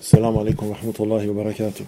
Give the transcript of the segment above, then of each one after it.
السلام عليكم ورحمة الله وبركاته.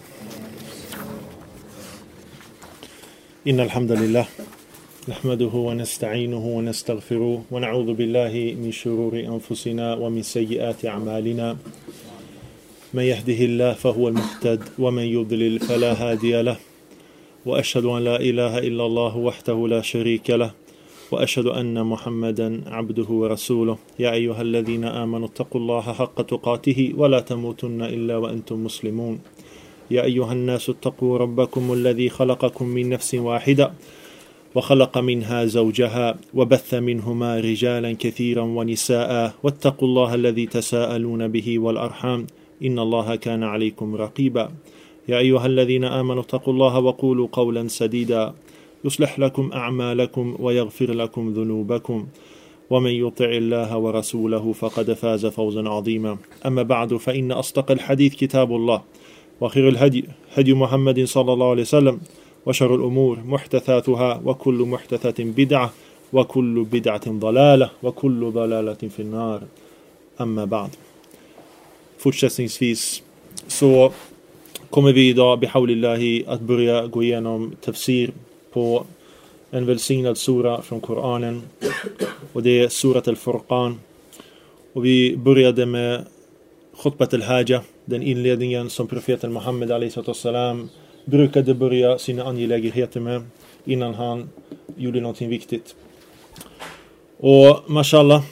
إن الحمد لله نحمده ونستعينه ونستغفره ونعوذ بالله من شرور أنفسنا ومن سيئات أعمالنا. من يهده الله فهو المهتد ومن يضلل فلا هادي له، وأشهد أن لا إله إلا الله وحده لا شريك له، وأشهد أن محمدا عبده ورسوله. يا أيها الذين آمنوا اتقوا الله حق تقاته ولا تموتن إلا وأنتم مسلمون. يا أيها الناس اتقوا ربكم الذي خلقكم من نفس واحدة وخلق منها زوجها وبث منهما رجالا كثيرا ونساء، واتقوا الله الذي تساءلون به والأرحام إن الله كان عليكم رقيبا. يا أيها الذين آمنوا اتقوا الله وقولوا قولا سديدا يصلح لكم أعمالكم ويغفر لكم ذنوبكم، ومن يطع الله ورسوله فقد فاز فوزا عظيما. أما بعد، فإن أصدق الحديث كتاب الله، وخير الهدي هدي محمد صلى الله عليه وسلم، وشر الأمور محدثاتها، وكل محدثة بدعة، وكل بدعة ضلالة، وكل ضلالة في النار. أما بعد. Fortsättningsvis så kommer vi idag bihaulillahi att börja gå igenom tafsir på en välsignad sura från Koranen, och det är surat al-Furqan. Och vi började med khutbat al-Haja, den inledningen som profeten Muhammed a.s. brukade börja sina angelägenheter med innan han gjorde någonting viktigt. Och mashallah,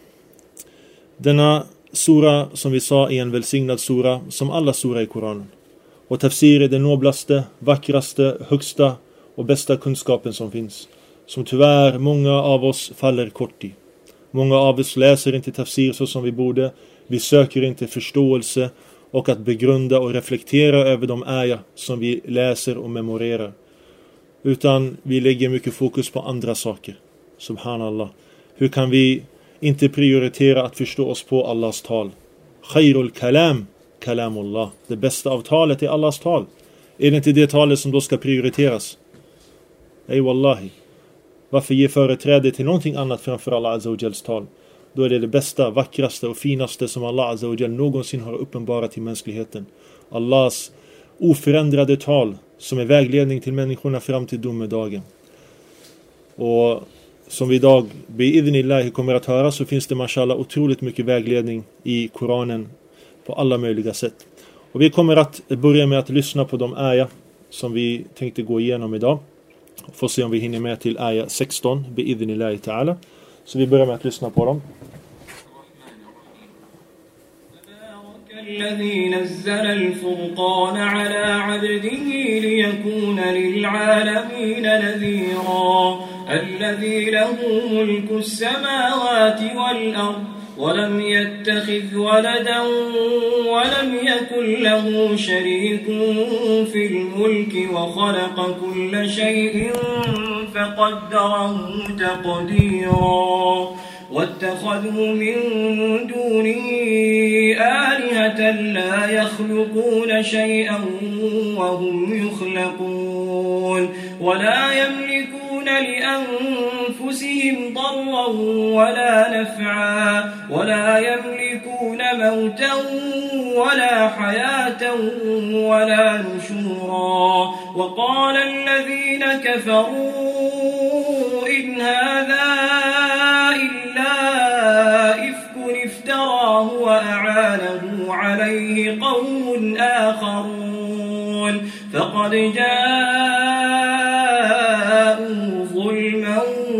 denna sura som vi sa är en välsignad sura som alla sura i Koranen. Och tafsir är den noblaste, vackraste, högsta och bästa kunskapen som finns, som tyvärr många av oss faller kort i. Många av oss läser inte tafsir så som vi borde. Vi söker inte förståelse och att begrunda och reflektera över de ayah som vi läser och memorerar, utan vi lägger mycket fokus på andra saker. Subhanallah. Hur kan vi inte prioritera att förstå oss på Allahs tal? Khairul kalam kalamullah. Det bästa av talet är Allahs tal. Är det inte det talet som då ska prioriteras? Ej wallahi. Varför ge företräde till någonting annat framför Allah Azza wa Jals tal? Då är det bästa, vackraste och finaste som Allah Azza wa Jal någonsin har uppenbarat till mänskligheten. Allahs oförändrade tal som är vägledning till människorna fram till domedagen. Och som vi idag bi'idhnillahi kommer att höra, så finns det mashallah otroligt mycket vägledning i Koranen på alla möjliga sätt. Och vi kommer att börja med att lyssna på de ayah som vi tänkte gå igenom idag. Får se om vi hinner med till ayah 16 bi'idhnillahi ta'ala. Så vi börjar med att lyssna på dem. الذي نزل الفرقان على عبده ليكون للعالمين نذيرا الذي له ملك السماوات والأرض ولم يتخذ ولدا ولم يكن له شريك في الملك وخلق كل شيء فقدره تقديرا واتخذوا من دونه آلهة لا يخلقون شيئا وهم يخلقون ولا يملكون لأنفسهم ضرا ولا نفعا ولا يملكون موتا ولا حياة ولا نشورا. وقال الذين كفروا إن هذا إلا إفك افتراه وأعانه عليه قوم آخرون فقد جاءوا ظلما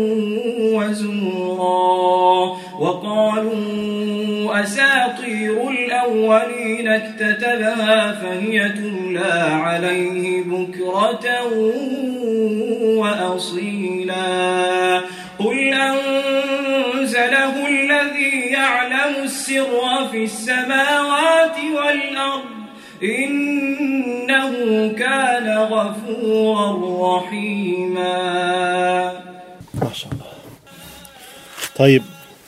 وزورا. وقالوا أساطير الأولين اكتتبها فهي تملى عليه بكرة وأصيلا. قل أنزله الذي يعلم السر في السماوات والأرض إنه كان غفورا رحيما. ما شاء الله. طيب.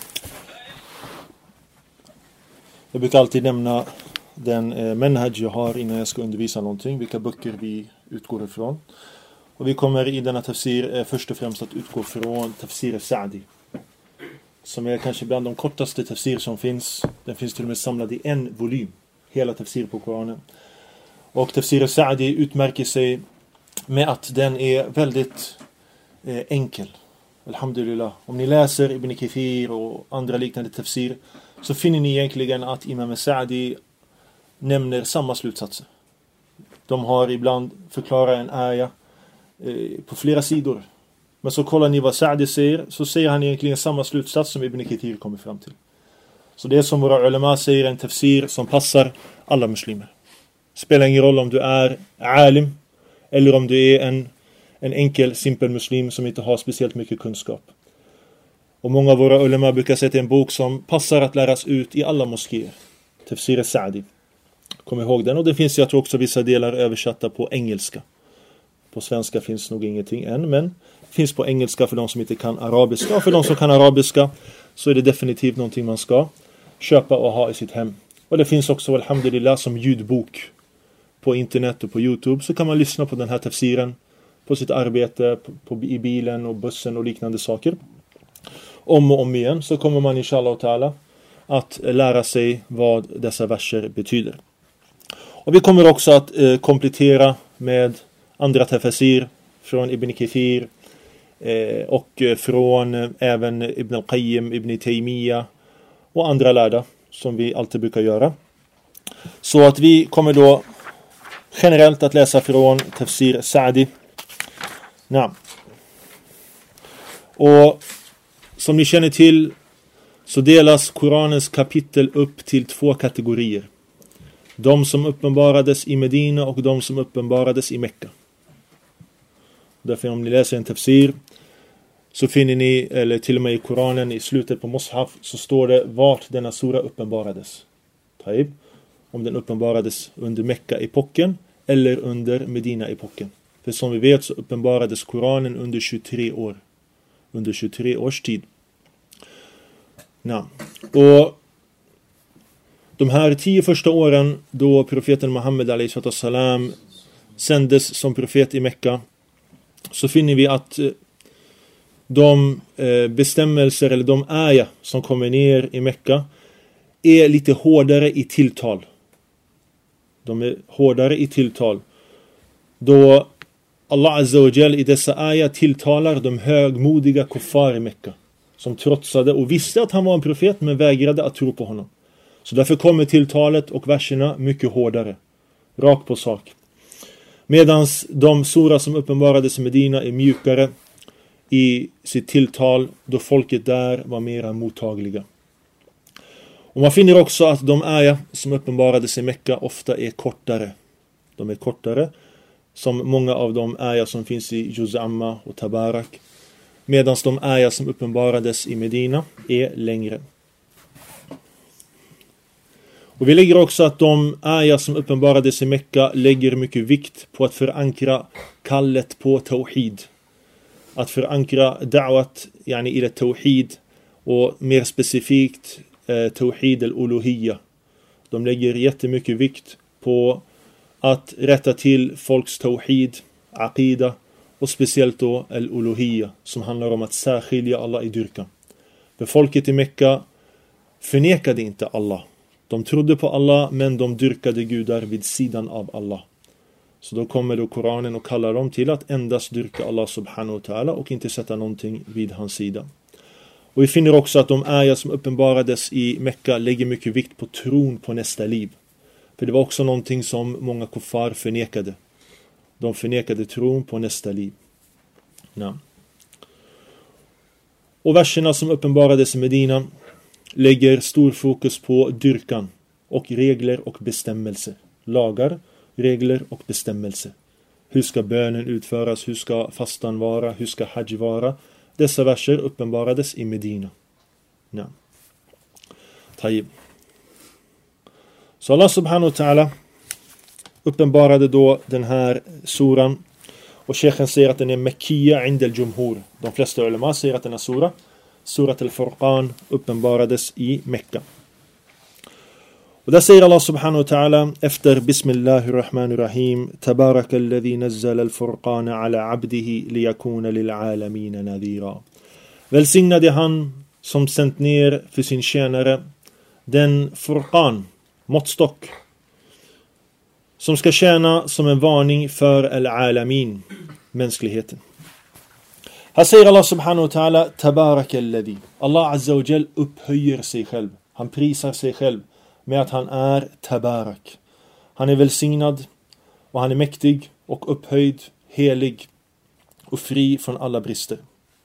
Jag brukar alltid nämna den manhaj jag har innan jag ska undervisa någonting, vilka böcker vi utgår ifrån. Och vi kommer i denna tafsir först och främst att utgå från tafsir al-Sa'di, som är kanske bland de kortaste tafsir som finns. Den finns till och med samlad i en volym. hela tafsir på Koranen. Och tafsir al-Sa'di utmärker sig med att den är väldigt enkel. Alhamdulillah. Om ni läser Ibn Kathir och andra liknande tafsir så finner ni egentligen att Imam al-Sa'di nämner samma slutsatser. De har ibland förklarat en aya på flera sidor. Men så kollar ni vad Sa'di säger, så säger han egentligen samma slutsats som Ibn Kathir kommer fram till. Så det är som våra ulema säger, en tafsir som passar alla muslimer. Spelar ingen roll om du är alim eller om du är en enkel, simpel muslim som inte har speciellt mycket kunskap. Och många av våra ulema brukar säga till en bok som passar att läras ut i alla moskéer. Tafsir al-Sa'di. Kom ihåg den. Och det finns, jag tror också, vissa delar översatta på engelska. På svenska finns nog ingenting än, men finns på engelska för de som inte kan arabiska. Och för de som kan arabiska så är det definitivt någonting man ska köpa och ha i sitt hem. Och det finns också, alhamdulillah, som ljudbok på internet och på YouTube. Så kan man lyssna på den här tafsiren på sitt arbete, i bilen och bussen och liknande saker. Om och om igen så kommer man inshallah ta'ala att lära sig vad dessa verser betyder. Och vi kommer också att komplettera med andra tafsir från Ibn Kathir och från även Ibn al-Qayyim, Ibn Taymiyyah och andra lärda som vi alltid brukar göra. Så att vi kommer då generellt att läsa från tafsir Sa'di. Och som ni känner till så delas Koranens kapitel upp till 2 kategorier. De som uppenbarades i Medina och de som uppenbarades i Mekka. Därför om ni läser en tafsir så finner ni, eller till och med i Koranen i slutet på Mushaf, så står det vart denna sura uppenbarades. Taib. Om den uppenbarades under Mekka-epoken eller under Medina-epoken. För som vi vet så uppenbarades Koranen under 23 år. Under 23 års tid. Och de här 10 första åren då profeten Muhammed a.s. sändes som profet i Mekka, så finner vi att de bestämmelser eller de aya som kommer ner i Mekka är lite hårdare i tilltal. De är hårdare i tilltal. Då Allah Azza wa Jal i dessa aya tilltalar de högmodiga kuffar i Mekka, som trotsade och visste att han var en profet men vägrade att tro på honom. Så därför kommer tilltalet och verserna mycket hårdare. Rakt på sak. Medan de sura som uppenbarades i Medina är mjukare i sitt tilltal, då folket där var mera mottagliga. Och man finner också att de aya som uppenbarades i Mekka ofta är kortare. De är kortare, som många av de aya som finns i Juz-amma och Tabarak. Medan de aya som uppenbarades i Medina är längre. Och vi lägger också att de aya som uppenbarades i Mekka lägger mycket vikt på att förankra kallet på tawhid. Att förankra da'wat, yani ila tawhid, och mer specifikt tawhid al-uluhiyya. De lägger jättemycket vikt på att rätta till folks tawhid, aqida, och speciellt då al-uluhiyya, som handlar om att särskilja Allah i dyrkan. För folket i Mekka förnekade inte Allah. De trodde på Allah, men de dyrkade gudar vid sidan av Allah. Så då kommer då Koranen och kallar dem till att endast dyrka Allah subhanahu wa ta'ala och inte sätta någonting vid hans sida. Och vi finner också att de aya som uppenbarades i Mekka lägger mycket vikt på tron på nästa liv. För det var också någonting som många kuffar förnekade. De förnekade tron på nästa liv. Och verserna som uppenbarades i Medina lägger stor fokus på dyrkan och regler och bestämmelser. Lagar, regler och bestämmelser. Hur ska bönen utföras? Hur ska fastan vara? Hur ska hajj vara? Dessa verser uppenbarades i Medina. Taib. Så Allah subhanahu wa ta'ala uppenbarade då den här suran. Och Sheikhen säger att den är Mekkiya inda al-Jumhur. De flesta ulema säger att den här Surat al-Furqan, uppenbarades i Mekka. Och där säger Allah subhanahu wa ta'ala efter Bismillahirrahmanirrahim: Tabarakalladhi nazzala al-Furqana ala abdihi liyakuna lil'alamina nadhira. Välsignade han som sänt ner för sin tjänare den Furqan, måttstock, som ska tjäna som en varning för al-alamin, mänskligheten. Här säger Allah subhanahu wa ta'ala Tabarakalladhi. Allah azza wa jal upphöjer sig själv. Han prisar sig själv med att han är Tabarak. Han är välsignad och han är mäktig och upphöjd, helig och fri från alla brister.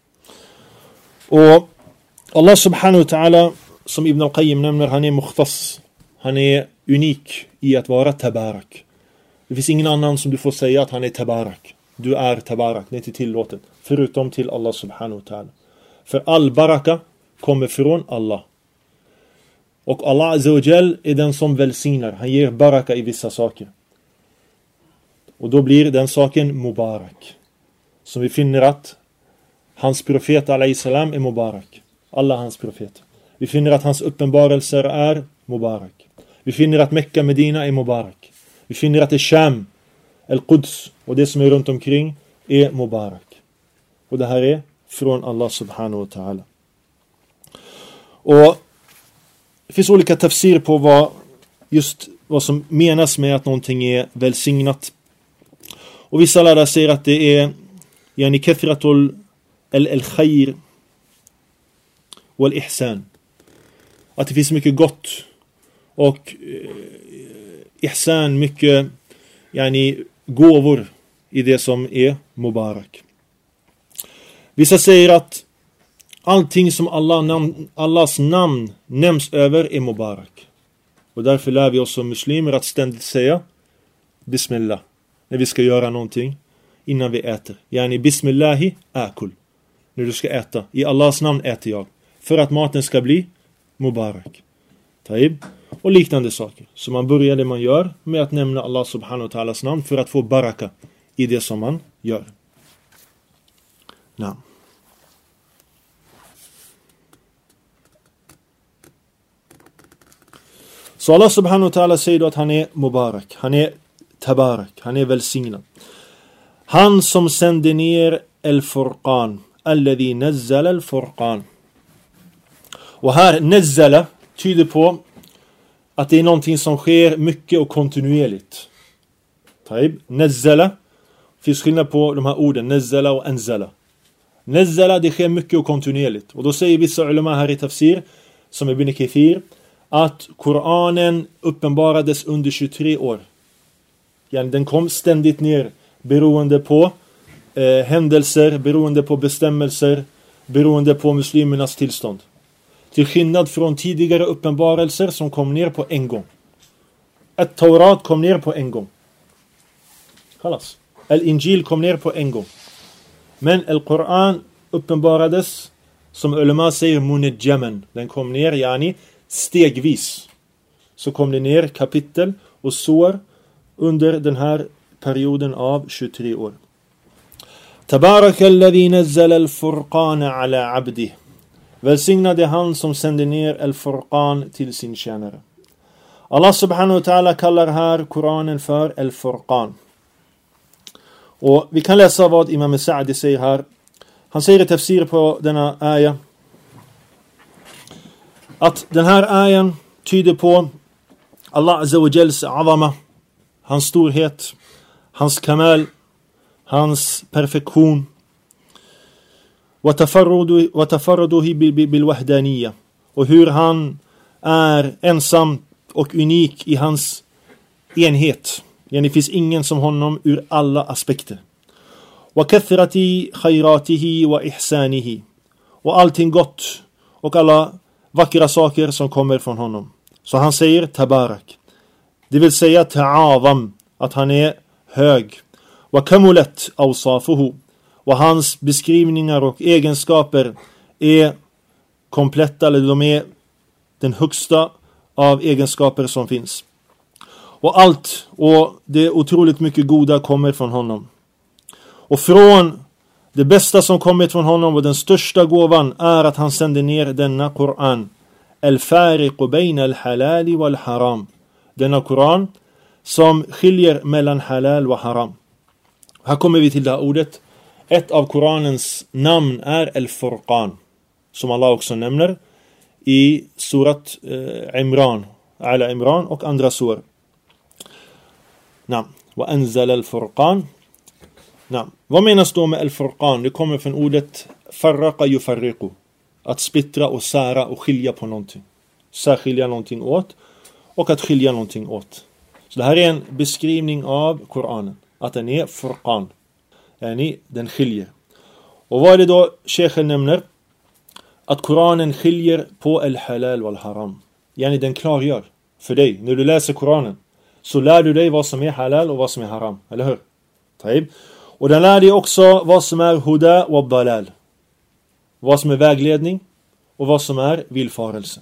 Och Allah subhanahu wa ta'ala, som Ibn al-Qayyim nämner, han är mukhtas. Han är unik i att vara Tabarak. Det finns ingen annan som du får säga att han är Tabarak. Du är Tabarak, det är inte tillåtet. Förutom till Allah subhanahu wa ta'ala. För all baraka kommer från Allah. Och Allah azza wa jal är den som välsignar. Han ger baraka i vissa saker. Och då blir den saken Mubarak. Som vi finner att hans profet alayhi salam är Mubarak. Alla hans profeter. Vi finner att hans uppenbarelser är Mubarak. Vi finner att Mekka, Medina är Mubarak. Vi finner att det är Sham, Al-Quds och det som är runt omkring är Mubarak. Och det här är från Allah subhanahu wa ta'ala. Och det finns olika tafsir på vad som menas med att någonting är välsignat. Och vissa lärare säger att det är yani kathratul al-khair wal-ihsan. Att det finns mycket gott och ihsan, mycket yani gåvor i det som är Mubarak. Vissa säger att allting som Allahs namn nämns över är Mubarak. Och därför lär vi oss som muslimer att ständigt säga Bismillah när vi ska göra någonting innan vi äter. Yani Bismillahi akul. När du ska äta. I Allahs namn äter jag. För att maten ska bli Mubarak. Taib. Och liknande saker. Så man börjar det man gör med att nämna Allah subhanahu wa ta'alas namn för att få baraka i det som man gör. Namn. Så Allah subhanahu wa ta'ala säger då att han är Mubarak. Han är Tabarak. Han är välsignad. Han som sände ner al-Furqan. Alladhi nazzala al-Furqan. Och här nazzala tyder på att det är någonting som sker mycket och kontinuerligt. Taib. Nazzala. Finns skillnad på de här orden. Nazzala och anzala. Nazzala, det sker mycket och kontinuerligt. Och då säger vissa ulama här i tafsir, som Ibn Kathir, att Koranen uppenbarades under 23 år. Yani den kom ständigt ner beroende på händelser, beroende på bestämmelser, beroende på muslimernas tillstånd. Till skillnad från tidigare uppenbarelser som kom ner på en gång. At-Taurat kom ner på en gång. Khalas. Al-Injil kom ner på en gång. Men Al-Quran uppenbarades, som ulama säger, munajjaman. Den kom ner, yani stegvis. Så kom det ner kapitel och sår under den här perioden av 23 år. Tabarakalladhi nazzala al-furqana ala abdi. Välsignade han som sände ner al-Furqan till sin tjänare. Allah subhanahu wa ta'ala kallar här Koranen för al-Furqan. Och vi kan läsa vad Imam Sa'di säger här. Han säger i tafsir på denna ayah att den här ayan tyder på Allah azza wa jals azama, hans storhet, hans kamal, hans perfektion, wa tafarruduhi bil wahdaniyya, och hur han är ensam och unik i hans enhet. Det finns ingen som honom ur alla aspekter. Wa kathrati khayratihi wa ihsanihi, och allting gott och alla vackra saker som kommer från honom. Så han säger Tabarak. Det vill säga ta'azam, att han är hög. Wa kamulat awsafuhu, och hans beskrivningar och egenskaper är kompletta, eller de är den högsta av egenskaper som finns. Och allt, och det är otroligt mycket goda kommer från honom. Och från det bästa som kommit från honom och den största gåvan är att han sände ner denna Koran. Al-fariqu bayna al-halali wal-haram. Denna Koran som skiljer mellan halal och haram. Här kommer vi till det här ordet. Ett av Koranens namn är Al-Furqan, som Allah också nämner i surat Imran, Ala Imran och andra sur. وأنزل الفرقان. Vad menas då med al-furqan? Det kommer från ordet farraqa yufarriqu. Att splittra och sära och skilja på någonting. Särskilja någonting åt och att skilja någonting åt. Så det här är en beskrivning av Koranen. Att den är furqan. Den skiljer. Och vad är det då Sheikhen nämner? Att Koranen skiljer på al-halal och al-haram. Den klargör för dig. När du läser Koranen så lär du dig vad som är halal och vad som är haram. Eller hur? Taib. Och den lär dig också vad som är huda och dalal. Vad som är vägledning och vad som är villfarelse.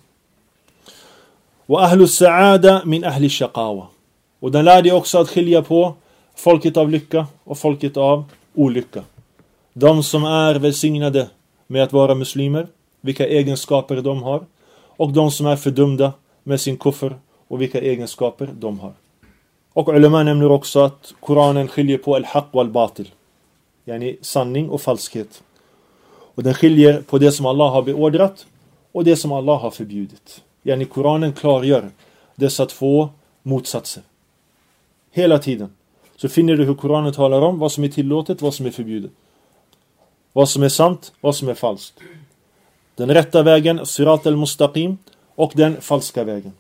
Och ahlu sa'ada min ahli shaqawa. Och den lär dig också att skilja på folket av lycka och folket av olycka. De som är välsignade med att vara muslimer, vilka egenskaper de har. Och de som är fördömda med sin kuffer och vilka egenskaper de har. Och ulema nämner också att Koranen skiljer på al-haq och al-batil. Sanning och falskhet. Och den skiljer på det som Allah har beordrat och det som Allah har förbjudit. Koranen klargör dessa två motsatser. Hela tiden. Så finner du hur Koranen talar om vad som är tillåtet, vad som är förbjudet. Vad som är sant, vad som är falskt. Den rätta vägen, sirat al-mustaqim, och den falska vägen.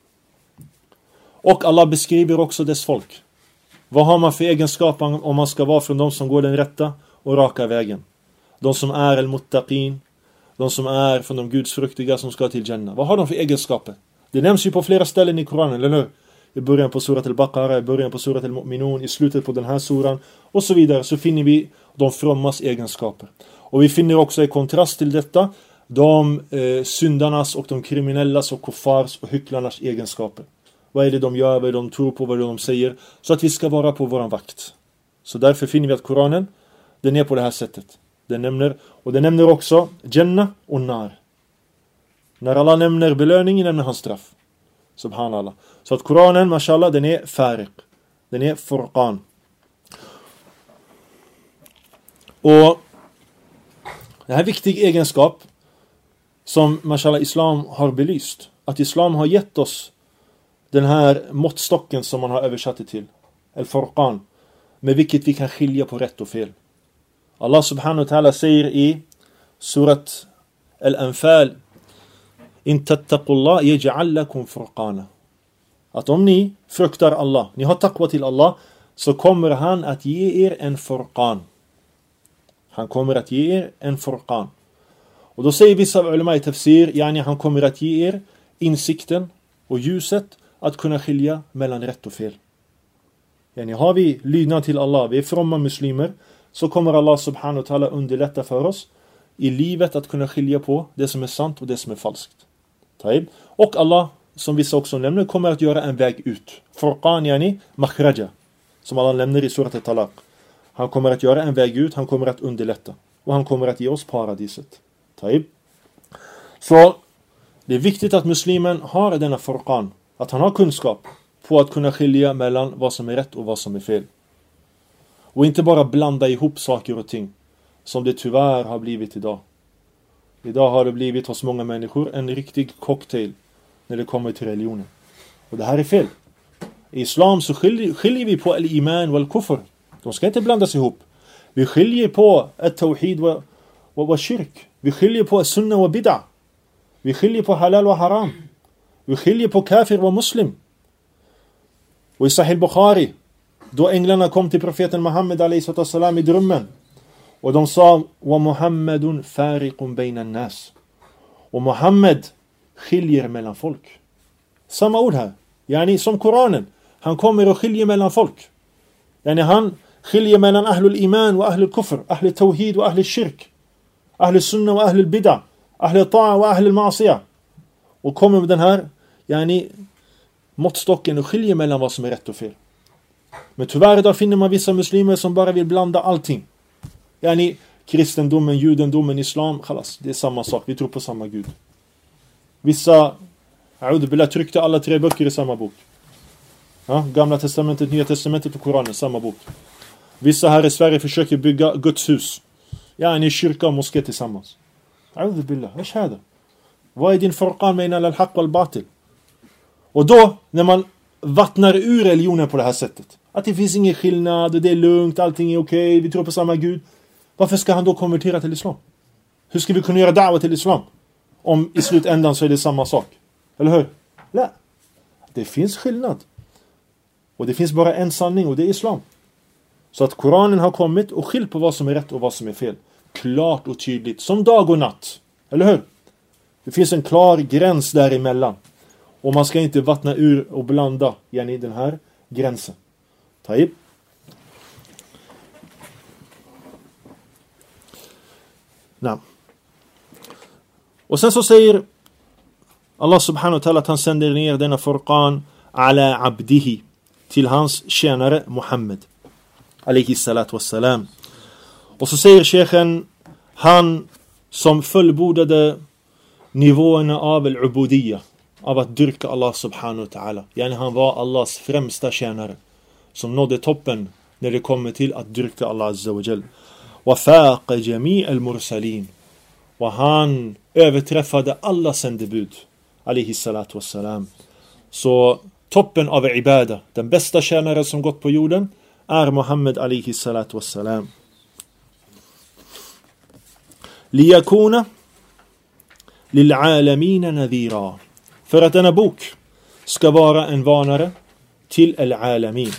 Och Allah beskriver också dess folk. Vad har man för egenskaper om man ska vara från de som går den rätta och raka vägen? De som är al-muttaqin, de som är från de gudsfruktiga som ska till Jannah. Vad har de för egenskaper? Det nämns ju på flera ställen i Koranen, eller hur? I början på surat al-Baqarah, i början på surat al-Mu'minun, i slutet på den här suran och så vidare, så finner vi de frommas egenskaper. Och vi finner också i kontrast till detta de syndarnas och de kriminellas och kuffars och hycklarnas egenskaper. Vad är det de gör, vad är det de tror på, vad är det de säger, så att vi ska vara på våran vakt. Så därför finner vi att Koranen, den är på det här sättet. Den nämner också Jannah och nar. När Allah nämner belöningen nämner han straff. Subhanallah. Så att Koranen, mashallah, den är fariq. Den är furqan. Och det här är viktig egenskap som mashallah islam har belyst. Att islam har gett oss den här måttstocken som man har översatt det till. Al-furqan. Med vilket vi kan skilja på rätt och fel. Allah subhanahu wa ta'ala säger i surat Al-Anfal: In tattaqullah yaj'al lakum furqana. Att om ni fruktar Allah, ni har taqwa till Allah, så kommer han att ge er en furqan. Han kommer att ge er en furqan. Och då säger vissa ulama i tafsir, han kommer att ge er insikten och ljuset att kunna skilja mellan rätt och fel. Har vi lydnad till Allah, vi är fromma muslimer, så kommer Allah subhanahu wa ta'ala underlätta för oss i livet att kunna skilja på det som är sant och det som är falskt. Taib. Och Allah, som vissa också nämner, kommer att göra en väg ut. Furqan makhraja, som Allah nämner i surat al-Talaq. Han kommer att göra en väg ut, han kommer att underlätta. Och han kommer att ge oss paradiset. Taib. Så det är viktigt att muslimen har denna furqan. Att han har kunskap på att kunna skilja mellan vad som är rätt och vad som är fel. Och inte bara blanda ihop saker och ting, som det tyvärr har blivit idag. Idag har det blivit hos många människor en riktig cocktail när det kommer till religionen. Och det här är fel. I islam så skiljer vi på al-iman och al-kufr. De ska inte blandas ihop. Vi skiljer på al-tawhid och shirk. Vi skiljer på sunna och bid'a. Vi skiljer på halal och haram. Vi skiljer på kafir och muslim. Och i Sahih Bukhari, då änglarna kom till profeten Muhammed a.s. i drömmen, och de sa: wa Muhammadun fariqun bayna an-nas. Och Muhammed skiljer mellan folk. Samma ord här. Som Koranen. Han kommer och skiljer mellan folk. Han skiljer mellan ahlul iman och ahlul kufr, ahlul tawhid och ahlul shirk, ahlul sunna och ahlul bid'a, ahlul ta'a och ahlul ma'asiyah. Och kommer med den här måttstocken och skiljer mellan vad som är rätt och fel. Men tyvärr idag finner man vissa muslimer som bara vill blanda allting. Kristendomen, judendomen, islam, khalas, det är samma sak. Vi tror på samma Gud. Vissa tryckte alla 3 böcker i samma bok. Gamla testamentet, Nya testamentet och Koranen, samma bok. Vissa här i Sverige försöker bygga Guds hus. Kyrka och moské tillsammans. Vad är din furqan mellan al-haq och al-batil? Och då, när man vattnar ur religionen på det här sättet, att det finns ingen skillnad och det är lugnt, allting är okej, vi tror på samma Gud. Varför ska han då konvertera till islam? Hur ska vi kunna göra da'wa till islam? Om i slutändan så är det samma sak. Eller hur? Nej. Det finns skillnad. Och det finns bara en sanning och det är islam. Så att Koranen har kommit och skilt på vad som är rätt och vad som är fel. Klart och tydligt. Som dag och natt. Eller hur? Det finns en klar gräns däremellan. Och man ska inte vattna ur och blanda i den här gränsen. Taib. Nej. Och sen så säger Allah subhanahu wa ta'ala att han sänder ner denna Furqan ala abdihi till hans tjänare Muhammed alayhi salatu wassalam. Och så säger sheikhen, han som fullbordade nivåerna av al-ubudiyya, av att dyrka Allah subhanahu wa ta'ala. Yani han var Allahs främsta tjänare som nådde toppen när det kommer till att dyrka Allah azza wa jal. Wa faqa jami' al-mursalin. Och han överträffade alla sändebud alayhi salatu wassalam. Så toppen av ibada, den bästa tjänare som gått på jorden, är Muhammed alayhi salatu wassalam. Liyakuna lil'alamina nadhira. För att denna bok ska vara en varnare till al-alamin.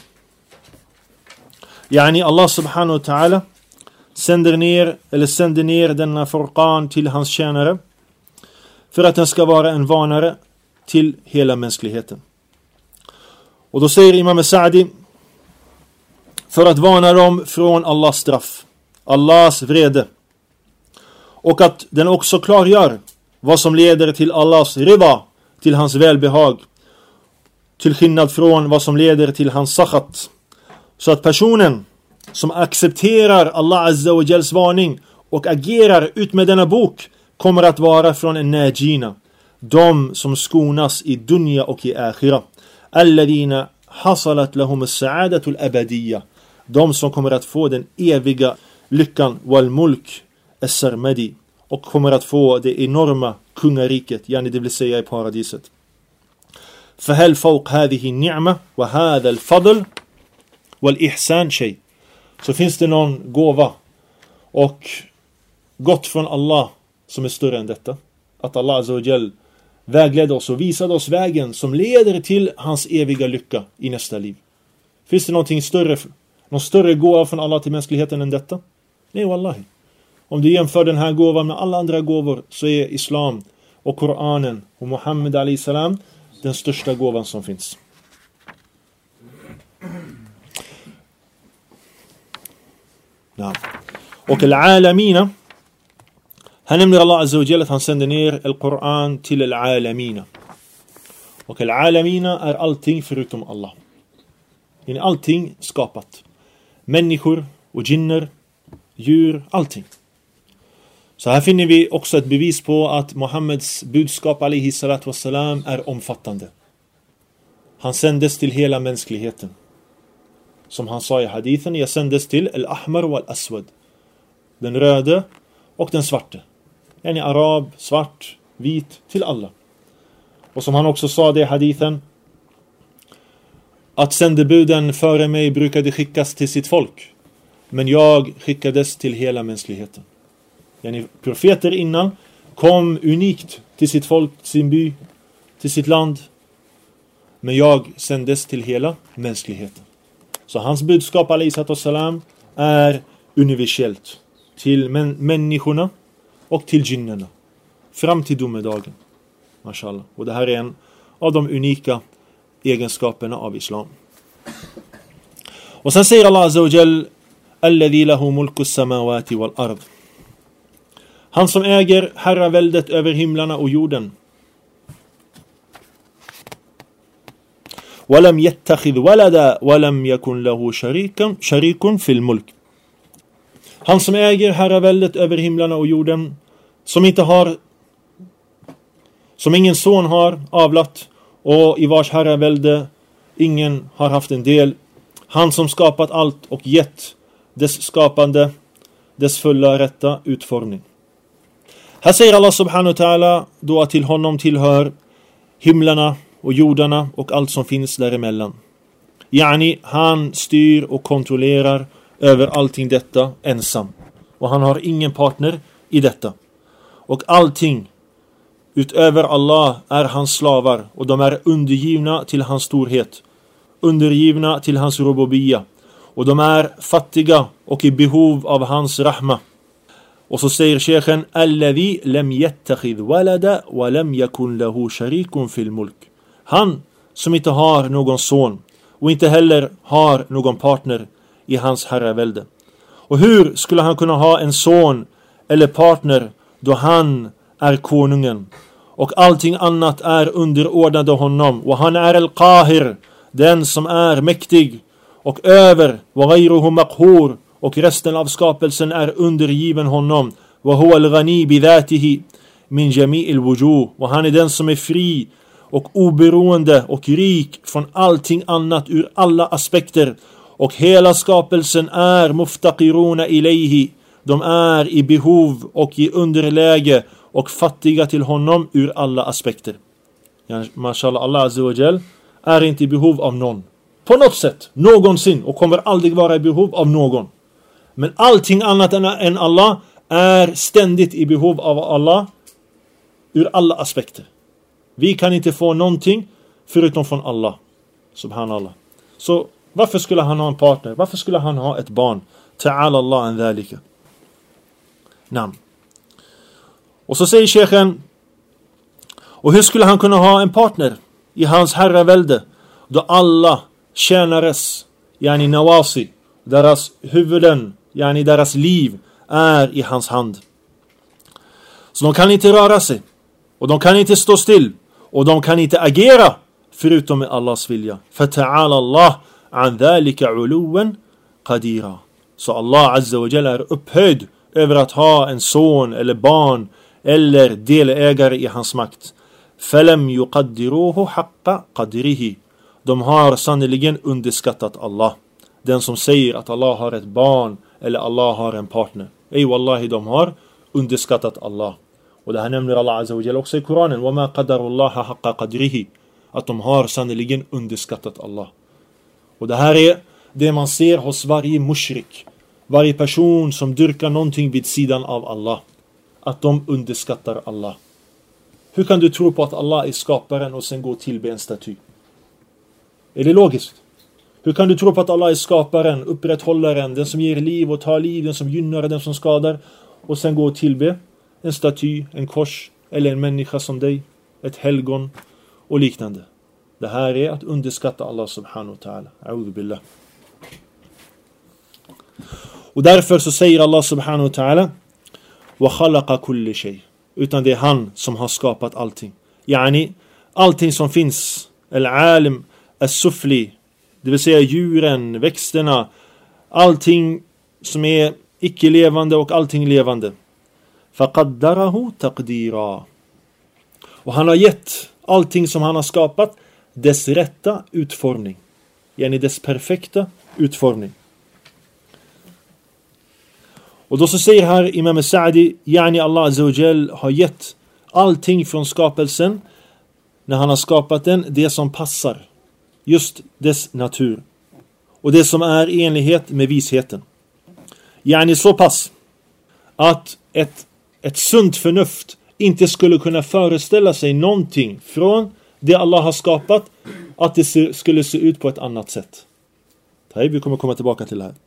Yani Allah subhanahu wa ta'ala sänder ner denna Furqan till hans tjänare för att den ska vara en varnare till hela mänskligheten. Och då säger Imam Sa'di, för att varna dem från Allahs straff, Allahs vrede, och att den också klargör vad som leder till Allahs rida, till hans välbehag, till skillnad från vad som leder till hans sakhat. Så att personen som accepterar Allah azza wa jals varning och agerar ut med denna bok kommer att vara från en najina, de som skonas i dunya och i akhira. Alladhina hasalat lahum as-sa'adatu al-abadiyya, de som kommer att få den eviga lyckan, wal mulk as-sarmadi, och kommer att få det enorma kungariket, yani det vill säga i paradiset. فهل فوق هذه النعمة وهذا الفضل والإحسان شيء. Så finns det någon gåva och gott från Allah som är större än detta. Att Allah azza wa jal vägledde oss och visade oss vägen som leder till hans eviga lycka i nästa liv. Finns det någon större gåva från Allah till mänskligheten än detta? Nej, wallahi. Om du jämför den här gåvan med alla andra gåvor så är islam och Koranen och Muhammed alayhi salam den största gåvan som finns. Ja. Och al-alamina, här nämner Allah azza wa jalla att han sänder ner al-Quran till al-alamina. Och al-alamina är allting förutom Allah. Det är allting skapat. Människor och jinner, djur, allting. Så här finner vi också ett bevis på att Muhammeds budskap alayhi salatu wassalam är omfattande. Han sändes till hela mänskligheten. Som han sa i hadithen, jag sändes till al-ahmar och al-aswad. Den röde och den svarte. En arab, svart, vit, till alla. Och som han också sa det i hadithen, att sändebuden före mig brukade skickas till sitt folk. Men jag skickades till hela mänskligheten. Yani profeter innan kom unikt till sitt folk, till sin by, till sitt land. Men jag sändes till hela mänskligheten. Så hans budskap alayhi salam är universellt till människorna och till jinnerna fram till domedagen. Mashallah. Och det här är en av de unika egenskaperna av islam. Och sen säger Allah azza wa jal, alladhi lahu mulku as-samawati wal ard. Han som äger herraväldet över himlarna och jorden. ولم يتخذ ولدا ولم يكن له شريك في الملك. Han som äger herraväldet över himlarna och jorden, som ingen son har avlat och i vars herravälde ingen har haft en del. Han som skapat allt och gett dess skapande dess fulla rätta utformning. Här säger Allah subhanahu wa ta'ala då att till honom tillhör himlarna och jordarna och allt som finns däremellan. Yani han styr och kontrollerar över allting detta ensam. Och han har ingen partner i detta. Och allting utöver Allah är hans slavar. Och de är undergivna till hans storhet. Undergivna till hans rububiyya. Och de är fattiga och i behov av hans rahma. Och så säger Sheikhen: Alladhi lam yattakhidh walada wa lam yakun lahu sharikun fil mulk. Han som inte har någon son och inte heller har någon partner i hans herravälde. Och hur skulle han kunna ha en son eller partner då han är konungen och allting annat är underordnade honom? Och han är al-Qahir, den som är mäktig och över, wa ghayruhu maqhur, och resten av skapelsen är undergiven honom. Wa huwa al-ghani bi dhatihi min jami'il wujuh, och han är den som är fri och oberoende och rik från allting annat ur alla aspekter. Och hela skapelsen är muftaqiruna ilayhi. De är i behov och i underläge och fattiga till honom ur alla aspekter. Ja, mashallah, Allah Azza wa Jal är inte i behov av någon på något sätt, någonsin, och kommer aldrig vara i behov av någon. Men allting annat än Allah är ständigt i behov av Allah ur alla aspekter. Vi kan inte få någonting förutom från Allah, subhanallah. Så varför skulle han ha en partner? Varför skulle han ha ett barn? Ta'ala Allah an dhalika. Nam. Och så säger Sheikhen: och hur skulle han kunna ha en partner i hans herravälde då alla tjänares, yani nawasi, deras huvuden, yani deras liv är i hans hand. Så de kan inte röra sig, och de kan inte stå still, och de kan inte agera förutom med Allahs vilja. Fata'ala Allah an dhalika uluwan qadira. Så Allah Azza wa Jalla är upphöjd över att ha en son eller barn eller delägare i hans makt. Falam yuqaddiruhu haqqa qadrihi. De har sannoliken underskattat Allah. Den som säger att Allah har ett barn eller Allah har en partner, ej wallahi, de har underskattat Allah. Och det här nämner Allah Azza wa Jalla också i Koranen: wa ma qadarullaha haqqa qadrihi. Att de har sannoliken underskattat Allah. Och det här är det man ser hos varje mushrik, varje person som dyrkar någonting vid sidan av Allah, att de underskattar Allah. Hur kan du tro på att Allah är skaparen och sen gå till be en staty? Är det logiskt? Hur kan du tro på att Allah är skaparen, upprätthållaren, den som ger liv och tar liv, den som gynnar, den som skadar, och sen gå och tillbe en staty, en kors eller en människa som dig, ett helgon och liknande? Det här är att underskatta Allah subhanahu wa ta'ala. A'udhu billah. Och därför så säger Allah subhanahu wa ta'ala: wa khalaqa kulli shay. Utan det är han som har skapat allting. Yani allting som finns, al-alim, as-sufli, det vill säga djuren, växterna, allting som är icke-levande och allting levande. Faqaddarahu taqdira. Och han har gett allting som han har skapat dess rätta utformning. Yani dess perfekta utformning. Och då så säger här Imam Sa'di, yani Allah Azza wa Jal har gett allting från skapelsen, när han har skapat den, det som passar just dess natur och det som är i enlighet med visheten. Yani så pass att ett sunt förnuft inte skulle kunna föreställa sig någonting från det Allah har skapat att det skulle se ut på ett annat sätt. Vi kommer komma tillbaka till det här.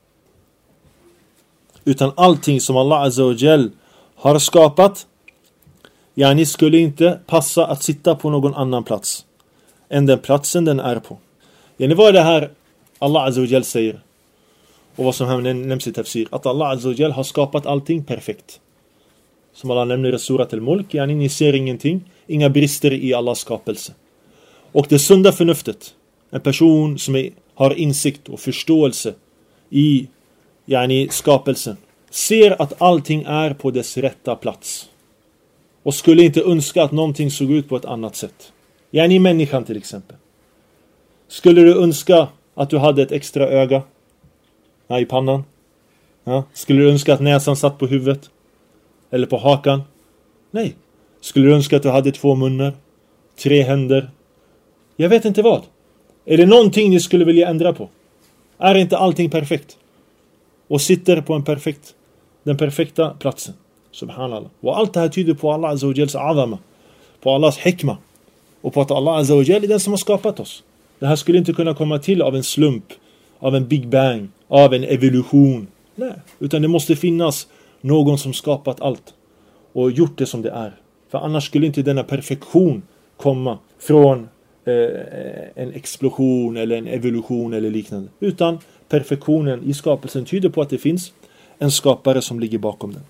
Utan allting som Allah Azza wa Jal har skapat, yani skulle inte passa att sitta på någon annan plats än den platsen den är på. Yani vad är det här Allah Azza wa Jal säger? Och vad som här nämns i tafsir, att Allah Azza wa Jal har skapat allting perfekt. Som Allah nämner i surat al-Mulk, yani ni ser ingenting, inga brister i Allahs skapelse. Och det sunda förnuftet, en person som har insikt och förståelse i yani skapelsen, ser att allting är på dess rätta plats och skulle inte önska att någonting såg ut på ett annat sätt. Yani människan till exempel. Skulle du önska att du hade ett extra öga i pannan? Ja? Skulle du önska att näsan satt på huvudet? Eller på hakan? Nej. Skulle du önska att du hade 2 munnar? 3 händer? Jag vet inte vad. Är det någonting ni skulle vilja ändra på? Är inte allting perfekt? Och sitter på den perfekta platsen. Subhanallah. Och allt det här tyder på Allah Azza wa Jals azama, på Allahs hikma, och på att Allah Azza wa Jal är den som har skapat oss. Det här skulle inte kunna komma till av en slump, av en Big Bang, av en evolution. Nej, utan det måste finnas någon som skapat allt och gjort det som det är. För annars skulle inte denna perfektion komma från en explosion eller en evolution eller liknande. Utan perfektionen i skapelsen tyder på att det finns en skapare som ligger bakom den.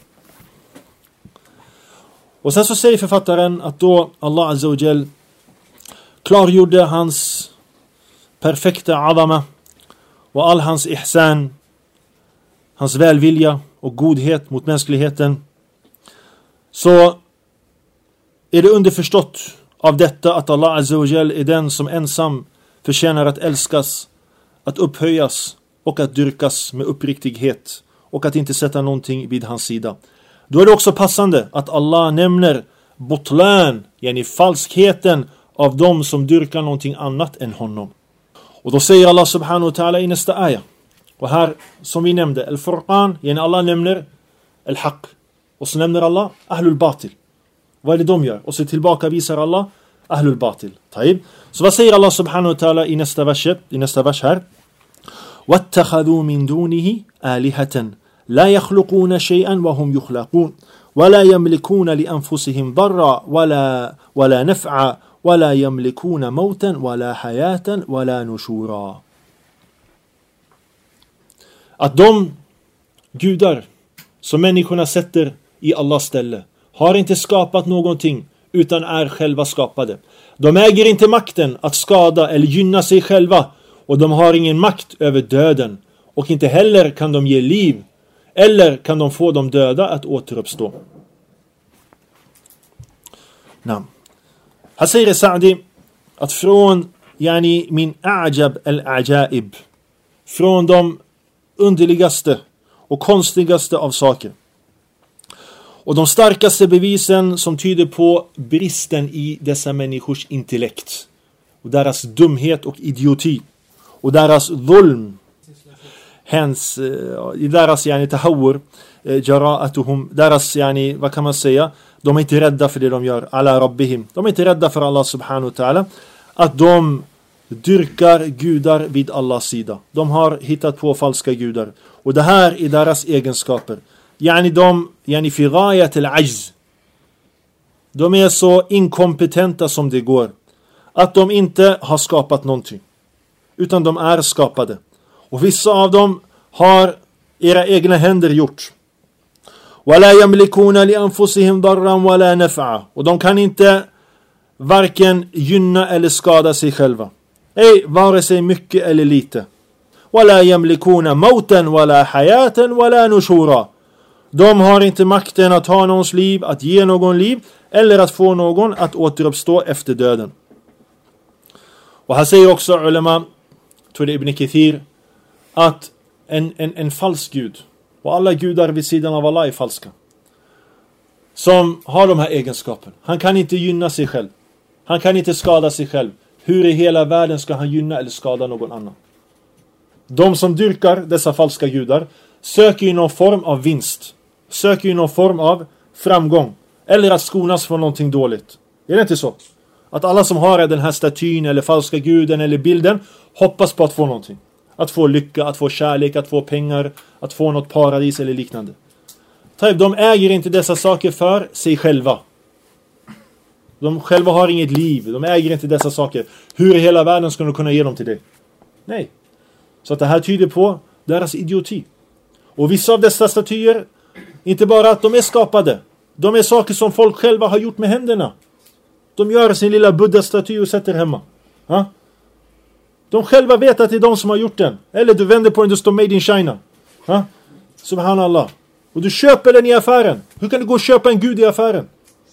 Och sen så säger författaren att då Allah Azza wa Jal klargjorde hans perfekta azama och all hans ihsan, hans välvilja och godhet mot mänskligheten, så är det underförstått av detta att Allah Azza wa Jal är den som ensam förtjänar att älskas, att upphöjas och att dyrkas med uppriktighet och att inte sätta någonting vid hans sida. Då är det också passande att Allah nämner butlan, yani falskheten av dem som dyrkar någonting annat än honom. Och då säger Allah subhanahu wa ta'ala i nästa ayah, och här som vi nämnde, Al-Furqan, yani Allah nämner Al-Haq, och så nämner Allah Ahlul Batil. Vad är det de gör? Och så tillbaka visar Allah Ahlul Batil. Taib. Så vad säger Allah subhanahu wa ta'ala i nästa vers här? وَاتَّخَذُوا مِن دُونِهِ آلِهَةً لا يخلقون شيئا وهم يخلقون ولا يملكون لأنفسهم ضرا ولا نفعا ولا يملكون موتا ولا حياة ولا نشورا. Att de gudar som människorna sätter i Allahs ställe har inte skapat någonting utan är själva skapade. De äger inte makten att skada eller gynna sig själva, och de har ingen makt över döden, och inte heller kan de ge liv eller kan de få de döda att återuppstå. Här säger Sa'di att från min a'jab al-ajaib, från de underligaste och konstigaste av saker och de starkaste bevisen som tyder på bristen i dessa människors intellekt och deras dumhet och idioti och deras zulm, i deras tahawur, jara'atuhum, deras vad kan man säga, de är inte rädda för det de gör, ala rabbihim, de är inte rädda för Allah subhanahu wa ta'ala, att de dyrkar gudar vid Allahs sida. De har hittat på falska gudar, och det här är deras egenskaper. De fi ghayat al-ajz, de är så inkompetenta som det går, att de inte har skapat någonting, utan de är skapade. Och vissa av dem har era egna händer gjort. وَلَا يَمْلِكُونَ لِأَنفُسِهِمْ ضَرًّا وَلَا نَفْعًا, och de kan inte varken gynna eller skada sig själva. Vare sig mycket eller lite. وَلَا يَمْلِكُونَ مَوْتًا وَلَا حَيَاةً وَلَا نُشُورًا, de har inte makten att ha någons liv, att ge någon liv, eller att få någon att återuppstå efter döden. Och här säger också ulema, tror Ibn Kathir, att en falsk gud, och alla gudar vid sidan av Allah är falska, som har de här egenskaperna. Han kan inte gynna sig själv, han kan inte skada sig själv. Hur i hela världen ska han gynna eller skada någon annan? De som dyrkar dessa falska gudar söker ju någon form av vinst, söker ju någon form av framgång, eller att skonas från någonting dåligt. Är det inte så? Att alla som har den här statyn eller falska guden eller bilden hoppas på att få någonting. Att få lycka, att få kärlek, att få pengar, att få något paradis eller liknande. De äger inte dessa saker för sig själva. De själva har inget liv. De äger inte dessa saker. Hur i hela världen ska de kunna ge dem till dig? Nej. Så att det här tyder på deras idioti. Och vissa av dessa statyer, inte bara att de är skapade, de är saker som folk själva har gjort med händerna. De gör sin lilla Buddha-staty och sätter hemma. De själva vet att det är de som har gjort den. Eller du vänder på den, det står Made in China. Subhanallah. Och du köper den i affären. Hur kan du gå och köpa en gud i affären?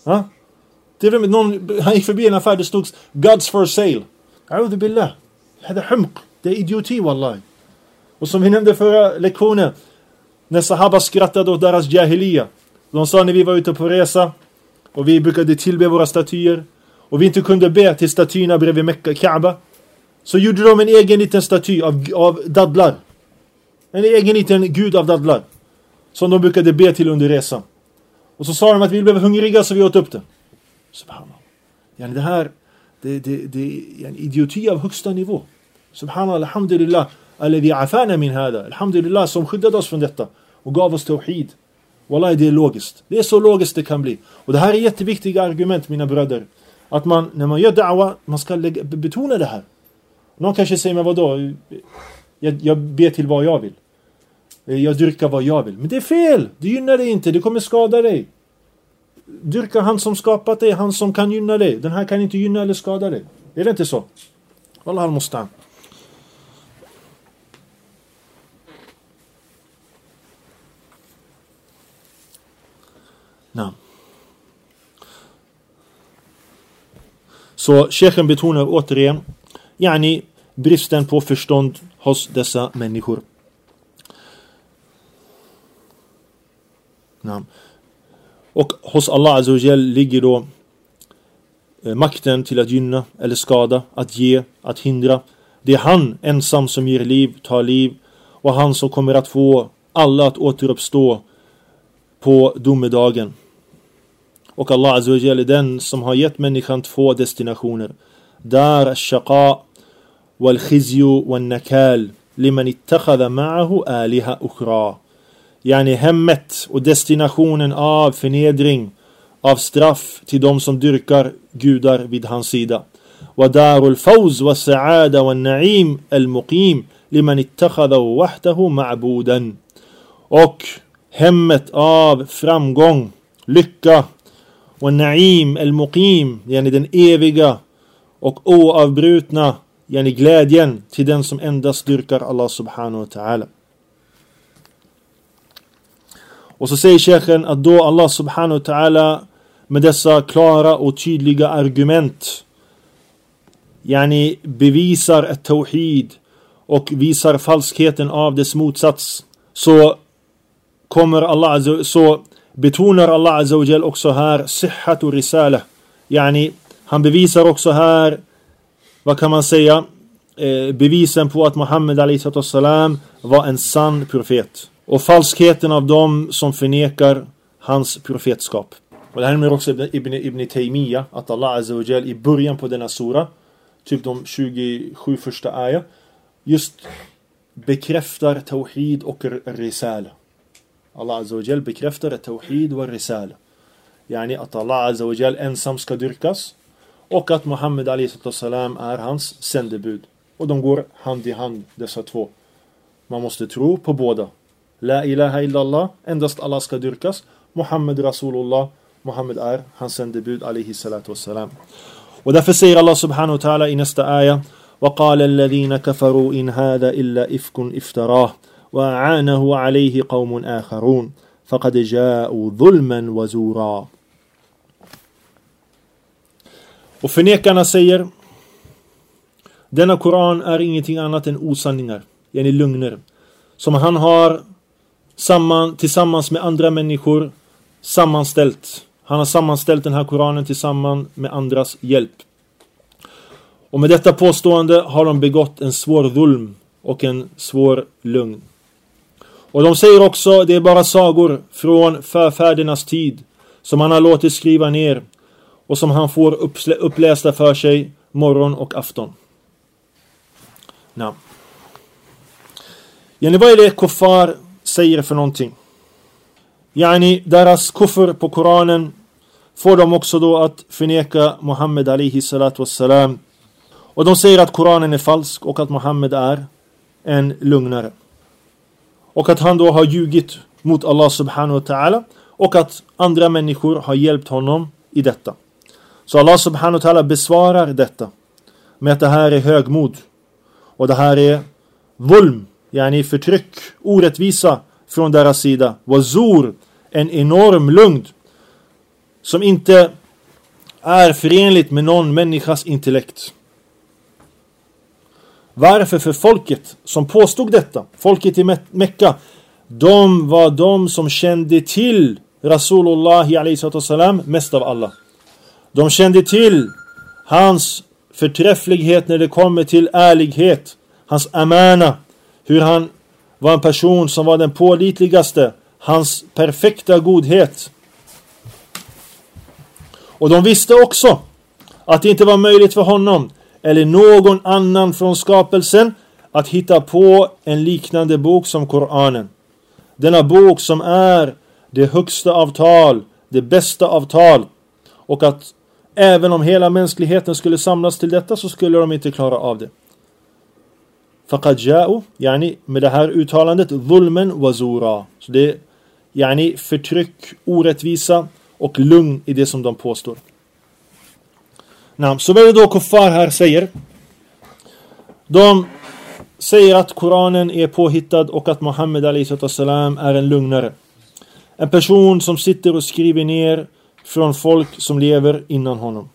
Han gick förbi en affär, det stod Gods for sale. A'udhu billah. Det är idioti wallahi. Och som vi nämnde förra lektionen, när sahaba skrattade åt deras jahiliya. De sa när vi var ute på resa och vi brukade tillbe våra statyer och vi inte kunde be till statyerna bredvid Mekka, Kaaba. så gjorde de en egen liten staty av dadlar. En egen liten gud av dadlar. Som de brukade be till under resan. Och så sa de att vi blev hungriga så vi åt upp det. Subhanallah. Yani det här, det är en idioti av högsta nivå. Subhanallah, alhamdulillah. Alladhi afana min hada. Alhamdulillah som skyddade oss från detta. Och gav oss tawhid. Wallahi, det är logiskt. Det är så logiskt det kan bli. Och det här är jätteviktiga argument, mina bröder. Att man, när man gör da'wa, man ska betona det här. Någon kanske säger, men vadå? Jag ber till vad jag vill. Jag dyrkar vad jag vill. Men det är fel. Det gynnar dig inte. Det kommer skada dig. Dyrka han som skapat dig. Han som kan gynna dig. Den här kan inte gynna eller skada dig. Är det inte så? Wallah al-mustan. Nej. Så Sheikhen betonar återigen yani bristen på förstånd hos dessa människor. Nej. Och hos Allah Azza wa Jal ligger då makten till att gynna eller skada, att ge, att hindra. Det är han ensam som ger liv, tar liv, och han som kommer att få alla att återuppstå på domedagen. Och Allah Azza wa Jal är den som har gett människan 2 destinationer. Dar al-shaqa wal-khizyu wal-nakal liman ittakhadha ma'ahu aliha ukhra. Yani hemmet och destinationen av förnedring, av straff till de som dyrkar gudar vid hans sida. Wa darul fawz wa sa'ada wa na'im al-muqim liman ittakhadha wahdahu ma'budan. Och hemmet av framgång, lycka, och na'im al-muqim, yani den eviga och oavbrutna, yani glädjen till den som endast dyrkar Allah subhanahu wa ta'ala. Och så säger Sheikhen att då Allah subhanahu wa ta'ala med dessa klara och tydliga argument yani bevisar ett tawhid och visar falskheten av dess motsats, så betonar Allah Azza wa Jal också här sihhatu risala. Yani han bevisar också här, vad kan man säga, bevisen på att Muhammed a.s. var en sann profet. Och falskheten av dem som förnekar hans profetskap. Och det här är också Ibn Taymiyyah, att Allah Azza wa Jal i början på denna sura, typ de 27 första ayah, just bekräftar tawhid och risala. Allah Azza wa Jal bekräftar tawhid och risala. Yani att Allah Azza wa Jal ensam ska dyrkas, och att Muhammed a.s. är hans sändebud. Och de går hand i hand, dessa 2. Man måste tro på båda. La ilaha illallah, endast Allah ska dyrkas. Muhammed Rasulullah, Muhammed är hans sändebud alayhi salatu wassalam. Och därför säger Allah subhanahu wa ta'ala i nästa ayah: وَقَالَ الَّذِينَ كَفَرُوا إِنْ هَذَا إِلَّا إِفْكٌ إِفْتَرَاهُ وَأَعَانَهُ عَلَيْهِ قَوْمٌ آخَرُونَ فَقَدْ جَاءُوا ظُلْمًا وَزُورًا. Och förnekarna säger: denna Koran är ingenting annat än osanningar, yani lögner, som han har tillsammans med andra människor sammanställt. Han har sammanställt den här Koranen tillsammans med andras hjälp. Och med detta påstående har de begått en svår zulm och en svår lögn. Och de säger också, det är bara sagor från förfädernas tid som han har låtit skriva ner och som han får upplästa för sig morgon och afton. Yani vad är det kuffar säger för någonting? Yani deras kuffer på Koranen får de också då att förneka Muhammed alayhi salatu wassalam. Och de säger att Koranen är falsk och att Muhammed är en lögnare. Och att han då har ljugit mot Allah subhanahu wa ta'ala, och att andra människor har hjälpt honom i detta. Så Allah subhanahu wa ta'ala besvarar detta med att det här är högmod. Och det här är vulm, yani förtryck, orättvisa från deras sida. Wazur, en enorm lögn som inte är förenligt med någon människas intellekt. Varför? För folket som påstod detta, folket i Mekka, de var de som kände till Rasulullah alayhi sallam mest av alla. De kände till hans förträfflighet när det kommer till ärlighet, hans amana, hur han var en person som var den pålitligaste, hans perfekta godhet. Och de visste också att det inte var möjligt för honom eller någon annan från skapelsen att hitta på en liknande bok som Koranen. Denna bok som är det högsta avtal, det bästa avtal, och att även om hela mänskligheten skulle samlas till detta så skulle de inte klara av det. Faqad ja'u, yani med det här uttalandet, zulmen wa zura. Så det är yani förtryck, orättvisa och lugn i det som de påstår. Så vad är det då kuffar här säger? De säger att Koranen är påhittad och att Muhammed a.s. är en lugnare. En person som sitter och skriver ner från folk som lever innan honom.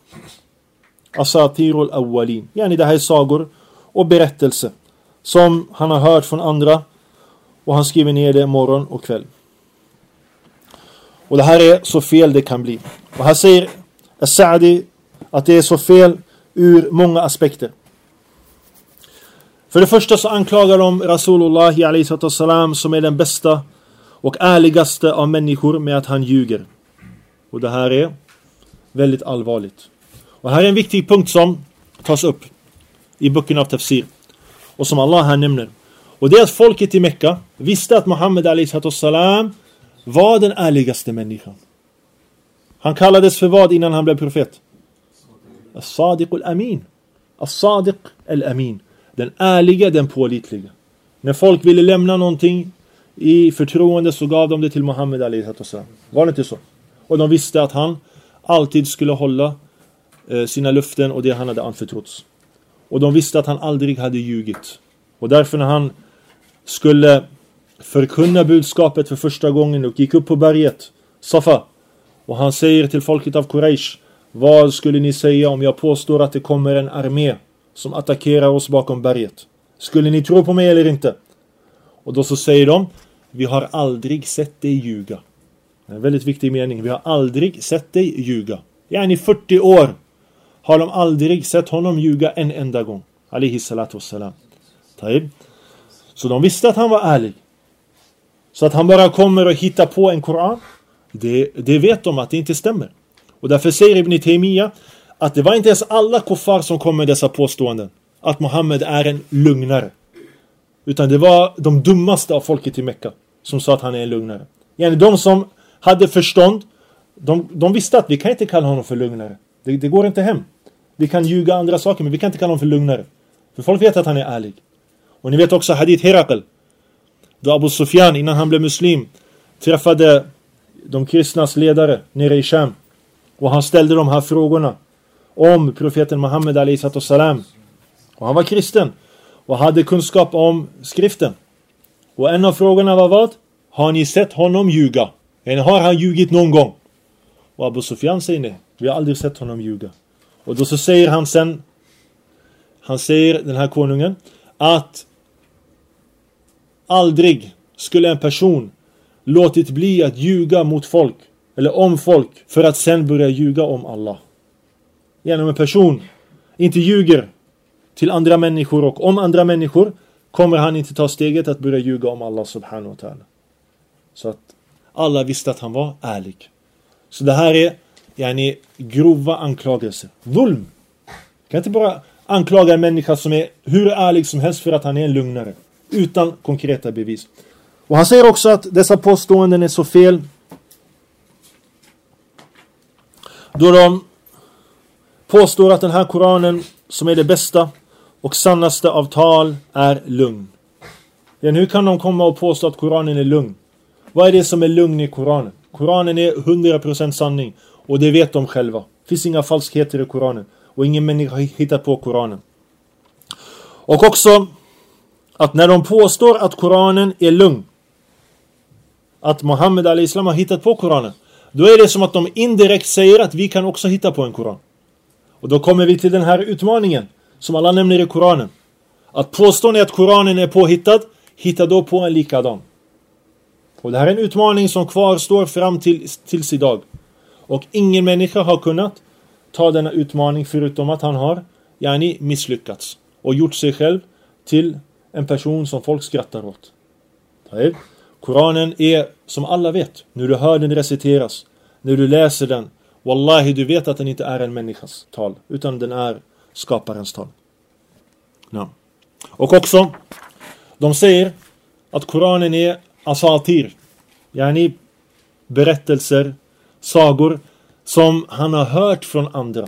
Asatirul awwalin. Yani det här är sagor och berättelse som han har hört från andra, och han skriver ner det morgon och kväll. Och det här är så fel det kan bli. Och här säger As-Sa'di att det är så fel ur många aspekter. För det första så anklagar de Rasulullah a.s. som är den bästa och ärligaste av människor med att han ljuger. Och det här är väldigt allvarligt. Och här är en viktig punkt som tas upp i boken av Tafsir och som Allah här nämner. Och det är att folket i Mekka visste att Muhammed a.s. var den ärligaste människan. Han kallades för vad innan han blev profet? As-Sadiq al-Amin. As-Sadiq al-Amin. Den ärliga, den pålitliga. När folk ville lämna någonting i förtroende så gav de det till Muhammed a.s. Var det inte så? Och de visste att han alltid skulle hålla sina löften och det han hade anförtrotts. Och de visste att han aldrig hade ljugit. Och därför när han skulle förkunna budskapet för första gången och gick upp på berget Safa, och han säger till folket av Quraysh: vad skulle ni säga om jag påstår att det kommer en armé som attackerar oss bakom berget? Skulle ni tro på mig eller inte? Och då så säger de: vi har aldrig sett dig ljuga. Det är en väldigt viktig mening. Vi har aldrig sett dig ljuga. I 40 år har de aldrig sett honom ljuga en enda gång. Alayhi salatu wassalam. Så de visste att han var ärlig. Så att han bara kommer och hittar på en Koran, det vet de att det inte stämmer. Och därför säger Ibn Taymiyyah att det var inte ens alla kuffar som kom med dessa påståenden att Muhammed är en lugnare. Utan det var de dummaste av folket i Mekka som sa att han är en lugnare. De som hade förstånd, de visste att vi kan inte kalla honom för lugnare. Det går inte hem. Vi kan ljuga andra saker, men vi kan inte kalla honom för lugnare. För folk vet att han är ärlig. Och ni vet också hadith Herakl, då Abu Sufyan innan han blev muslim träffade de kristnas ledare nere i Sham. Och han ställde de här frågorna om profeten Muhammed a.s. Och han var kristen och hade kunskap om skriften. Och en av frågorna var vad? Har ni sett honom ljuga? Eller har han ljugit någon gång? Och Abu Sufyan säger nej, vi har aldrig sett honom ljuga. Och då så säger han säger den här konungen att aldrig skulle en person låtit bli att ljuga mot folk eller om folk för att sen börja ljuga om Allah. Genom en person inte ljuger till andra människor och om andra människor, kommer han inte ta steget att börja ljuga om Allah subhanahu wa ta'ala. Så att alla visste att han var ärlig. Så det här är grova anklagelser. Vulm. Kan inte bara anklaga en människa som är hur ärlig som helst för att han är en lugnare. Utan konkreta bevis. Och han säger också att dessa påståenden är så fel då de påstår att den här Koranen som är det bästa och sannaste av tal är lugn. Hur kan de komma och påstå att Koranen är lugn? Vad är det som är lugn i Koranen? Koranen är 100% sanning och det vet de själva. Det finns inga falskheter i Koranen och ingen människa har hittat på Koranen. Och också att när de påstår att Koranen är lugn, att Muhammed a.s. har hittat på Koranen, då är det som att de indirekt säger att vi kan också hitta på en Koran. Och då kommer vi till den här utmaningen som alla nämner i Koranen. Att påstår ni att Koranen är påhittad, hitta då på en likadan. Och det här är en utmaning som kvarstår fram tills idag. Och ingen människa har kunnat ta denna utmaning förutom att han har misslyckats och gjort sig själv till en person som folk skrattar åt. Koranen är, som alla vet, när du hör den reciteras, när du läser den, wallahi, du vet att den inte är en människas tal, utan den är skaparens tal. Ja. Och också, de säger att Koranen är asatir, berättelser, sagor som han har hört från andra.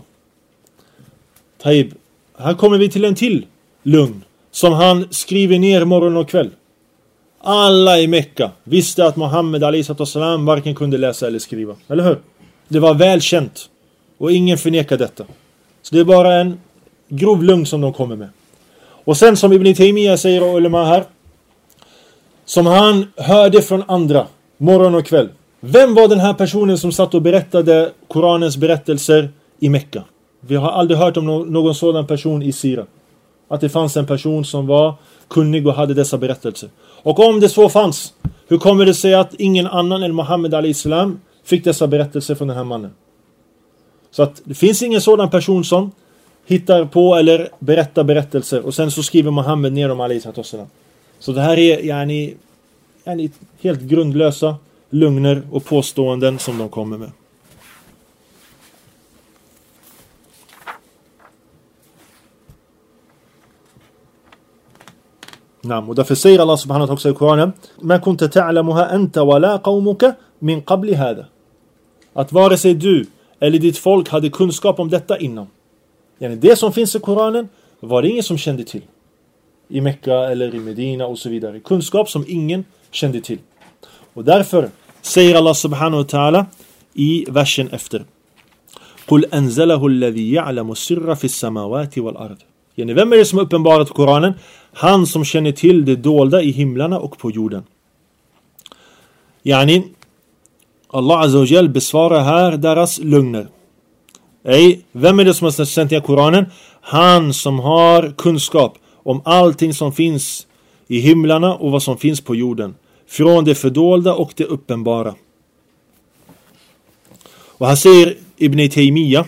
Här kommer vi till en till lugn som han skriver ner morgon och kväll. Alla i Mekka visste att Muhammed a.s. varken kunde läsa eller skriva. Eller hur? Det var välkänt. Och ingen förnekar detta. Så det är bara en grov lugn som de kommer med. Och sen som Ibn Taymiyyah säger och ulema här, som han hörde från andra morgon och kväll. Vem var den här personen som satt och berättade Koranens berättelser i Mekka? Vi har aldrig hört om någon sådan person i Sira. Att det fanns en person som var kunnig och hade dessa berättelser. Och om det så fanns, hur kommer det sig att ingen annan än Muhammed a.s. fick dessa berättelser från den här mannen? Så att det finns ingen sådan person som hittar på eller berättar berättelser och sen så skriver Muhammed ner dem a.s. Så det här är helt grundlösa lögner och påståenden som de kommer med. Och därför säger Allah subhanahu wa ta'ala i Koranen: "Ma kunta ta'lamuha anta wala qaumuka min qabli hada." Att vare sig du eller ditt folk hade kunskap om detta innan. Det som finns i Koranen var det ingen som kände till. I Mekka eller i Medina och så vidare. Kunskap som ingen kände till. Och därför säger Allah subhanahu wa ta'ala i versen efter: "Qul anzalahu alladhi ya'lamu sirra fis samawati wal ard." Vem är det som har uppenbarat Koranen? Han som känner till det dolda i himlarna och på jorden. Allah Azza wa Jal besvarar här deras lögner. Vem är det som har sänt ner Koranen? Han som har kunskap om allting som finns i himlarna och vad som finns på jorden. Från det fördolda och det uppenbara. Och här säger Ibn Taymiyyah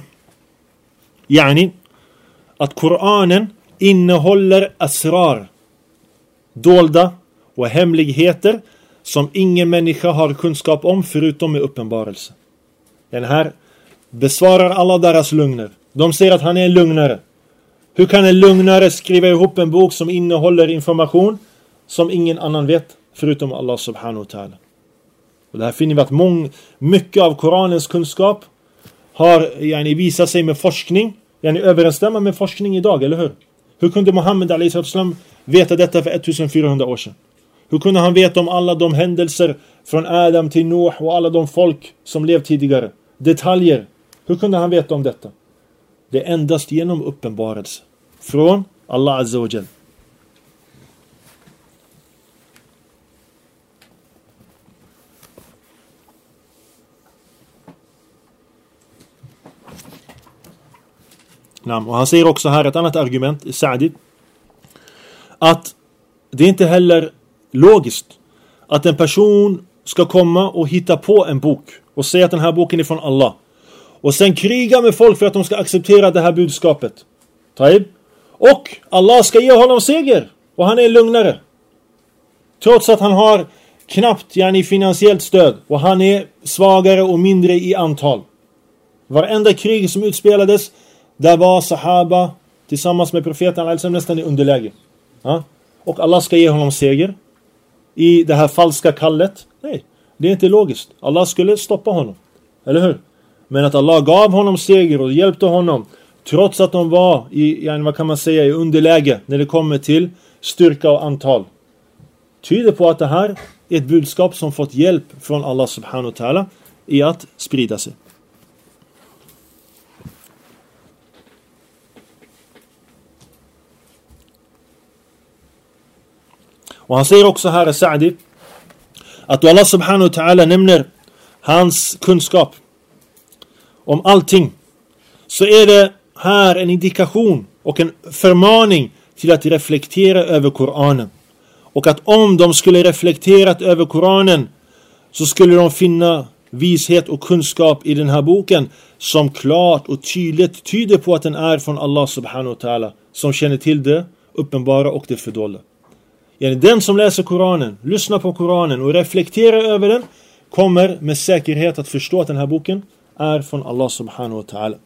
att Koranen innehåller asrar, dolda och hemligheter som ingen människa har kunskap om förutom med uppenbarelse. Den här besvarar alla deras lögner. De säger att han är en lögnare. Hur kan en lögnare skriva ihop en bok som innehåller information som ingen annan vet förutom Allah subhanahu wa ta'ala? Och det här finner vi att mycket av Koranens kunskap har visat sig med forskning, överensstämmer med forskning idag, eller hur? Hur kunde Muhammed a.s. veta detta för 1400 år sedan? Hur kunde han veta om alla de händelser från Adam till Noah och alla de folk som levt tidigare? Detaljer. Hur kunde han veta om detta? Det är endast genom uppenbarelse från Allah Azza wa Jal. Och han säger också här ett annat argument i Sa'di, att det är inte heller logiskt att en person ska komma och hitta på en bok och säga att den här boken är från Allah och sen kriga med folk för att de ska acceptera det här budskapet. Och Allah ska ge honom seger och han är lugnare. Trots att han har knappt finansiellt stöd och han är svagare och mindre i antal. Varenda krig som utspelades, där var sahaba tillsammans med profeten nästan i underläge. Och Allah ska ge honom seger i det här falska kallet. Nej, det är inte logiskt. Allah skulle stoppa honom. Eller hur? Men att Allah gav honom seger och hjälpte honom trots att de var i i underläge när det kommer till styrka och antal. Tyder på att det här är ett budskap som fått hjälp från Allah subhanahu wa ta'ala i att sprida sig. Och han säger också här i Sa'di att då Allah subhanahu wa ta'ala nämner hans kunskap om allting, så är det här en indikation och en förmaning till att reflektera över Koranen. Och att om de skulle reflekterat över Koranen så skulle de finna vishet och kunskap i den här boken som klart och tydligt tyder på att den är från Allah subhanahu wa ta'ala, som känner till det uppenbara och det fördolda. Den som läser Koranen, lyssnar på Koranen och reflekterar över den kommer med säkerhet att förstå att den här boken är från Allah subhanahu wa ta'ala.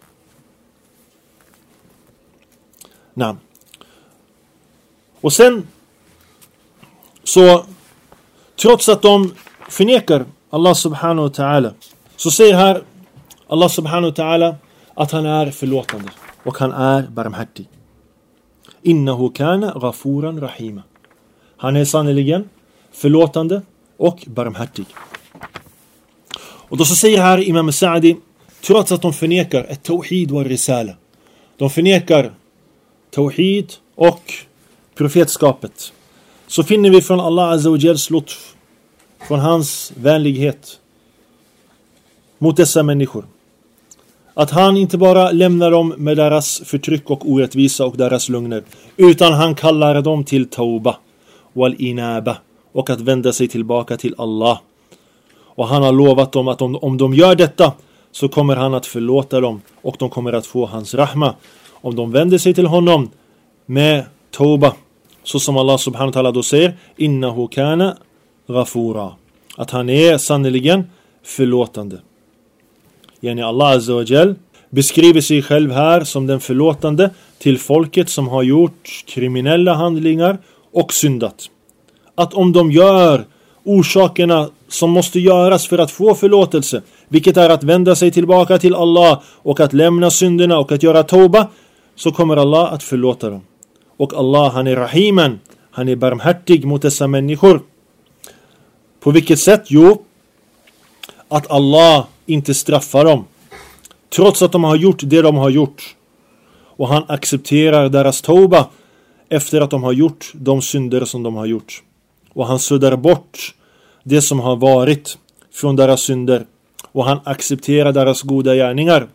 Nej. Och sen så, trots att de förnekar Allah subhanahu wa ta'ala, så säger här Allah subhanahu wa ta'ala att han är förlåtande och han är barmhärtig. Innahu kana ghafuran rahima. Han är sannoliken förlåtande och barmhärtig. Och då så säger här Imam Sa'di, trots att de förnekar ett tawhid och risala, de förnekar tawhid och profetskapet, så finner vi från Allah Azza wa Jals lutf, från hans vänlighet mot dessa människor, att han inte bara lämnar dem med deras förtryck och orättvisa och deras lögner, utan han kallar dem till tauba wal inaba, och att vända sig tillbaka till Allah. Och han har lovat dem att om de gör detta så kommer han att förlåta dem och de kommer att få hans rahma om de vänder sig till honom med tauba, så som Allah subhanahu wa ta'ala då säger, innahu kana ghafura, att han är sannoliken förlåtande. Allah Azza wa Jal beskriver sig själv här som den förlåtande till folket som har gjort kriminella handlingar och syndat. Att om de gör orsakerna som måste göras för att få förlåtelse, vilket är att vända sig tillbaka till Allah och att lämna synderna och att göra tauba, så kommer Allah att förlåta dem. Och Allah, han är rahimen, han är barmhärtig mot dessa människor. På vilket sätt? Jo, att Allah inte straffar dem trots att de har gjort det de har gjort, och han accepterar deras tauba efter att de har gjort de synder som de har gjort, och han suddar bort det som har varit från deras synder, och han accepterar deras goda gärningar,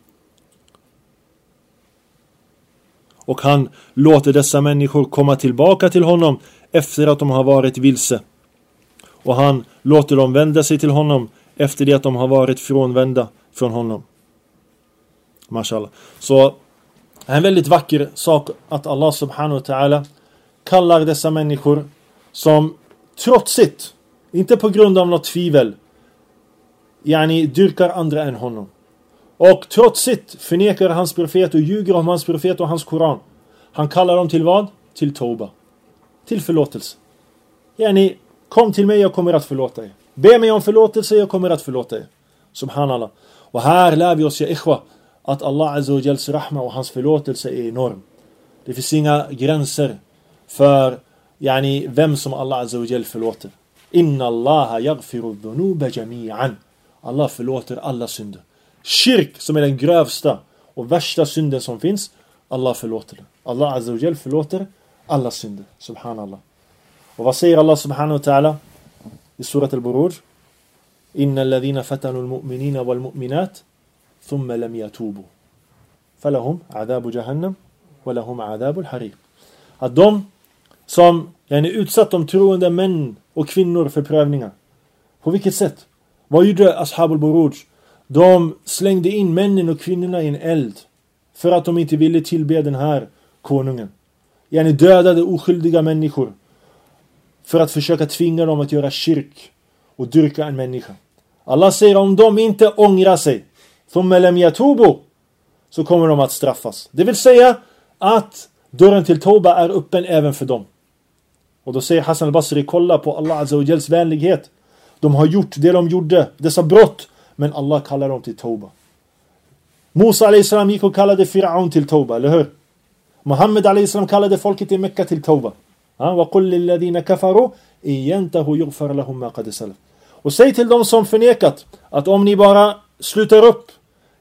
och han låter dessa människor komma tillbaka till honom efter att de har varit vilse, och han låter dem vända sig till honom efter det att de har varit frånvända från honom. Mashallah. Så en väldigt vacker sak att Allah subhanahu wa ta'ala kallar dessa människor som trotsigt, inte på grund av något tvivel, dyrkar andra än honom, och trotsigt förnekar hans profet och ljuger om hans profet och hans Koran. Han kallar dem till vad? Till tauba, till förlåtelse. Kom till mig, jag kommer att förlåta er. Be mig om förlåtelse, jag kommer att förlåta er. Subhanallah. Och här lär vi oss, att Allah Azza wa Jals rahma och hans förlåtelse är enorm. Det finns inga gränser för vem som Allah Azza wa Jal förlåter. Inna Allah yaghfiru dhunuba jami'an. Allah förlåter alla synder. Shirk, som är den grövsta och värsta synden som finns, Allah förlåter den. Allah Azza wa Jal förlåter alla synder. Subhanallah. Och vad säger Allah subhanahu wa ta'ala i surat al-Buruj? Inna alladhina fatanu al-mu'minina wal-mu'minat thumma lam yatubu falahum adabu jahannam walahum adabu al-hariq. Att de som utsatt de troende män och kvinnor för prövningar. På vilket sätt? Vad gjorde Ashab al-Buruj? De slängde in männen och kvinnorna i en eld för att de inte ville tillbe den här konungen. Dödade oskyldiga människor för att försöka tvinga dem att göra shirk och dyrka en människa. Allah säger, om de inte ångrar sig, thumma lam yatubu, så kommer de att straffas. Det vill säga att dörren till tauba är öppen även för dem. Och då säger Hassan al-Basri, kolla på Allah Azza wa Jals vänlighet. De har gjort det de gjorde, dessa brott, men Allah kallar dem till tauba. Musa a.s. gick och kallade Fir'aun till tauba, eller hur? Muhammed a.s. kallade folket i Mekka till tauba. وَقُلْ لِلَّذِينَ كَفَرُوا إِيَّنْتَهُ يُغْفَرْ لَهُمْ مَا قَدْ سَلَفَ. Och säg till dem som förnekat att om ni bara slutar upp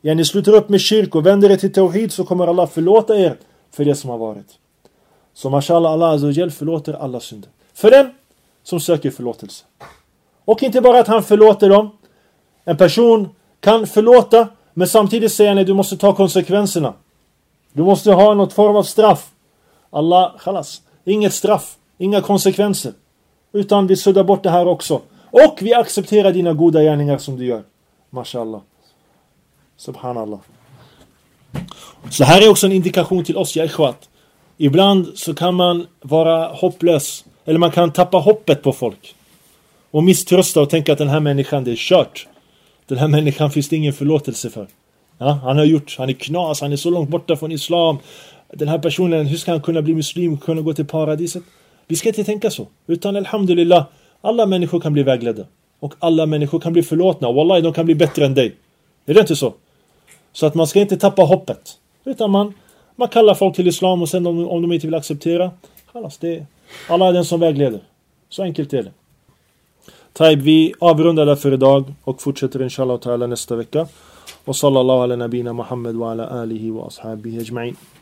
med shirk och vänder er till tawhid, så kommer Allah förlåta er för det som har varit. Så mashallah, Allah Azza wa Jal förlåter alla synder för den som söker förlåtelse. Och inte bara att han förlåter dem. En person kan förlåta, men samtidigt säger han att du måste ta konsekvenserna. Du måste ha något form av straff. Allah, khalas. Inget straff, inga konsekvenser. Utan vi suddar bort det här också. Och vi accepterar dina goda gärningar som du gör. Mashallah. Subhanallah. Så här är också en indikation till oss, ja ikhwat. Ibland så kan man vara hopplös. Eller man kan tappa hoppet på folk. Och misströsta och tänka att den här människan, det är kört. Den här människan finns det ingen förlåtelse för. Ja, han är knas, han är så långt borta från islam. Den här personen, hur ska han kunna bli muslim, kunna gå till paradiset? Vi ska inte tänka så. Utan alhamdulillah, alla människor kan bli vägledda. Och alla människor kan bli förlåtna. Wallahi, de kan bli bättre än dig. Är det inte så? Så att man ska inte tappa hoppet. Utan man kallar folk till islam och sen om de inte vill acceptera, Allah är den som vägleder. Så enkelt är det. Taib, vi avrundar därför idag och fortsätter inshallah ta'ala nästa vecka. Och sallallahu ala nabina Muhammad wa ala alihi wa ashabihi ajma'in.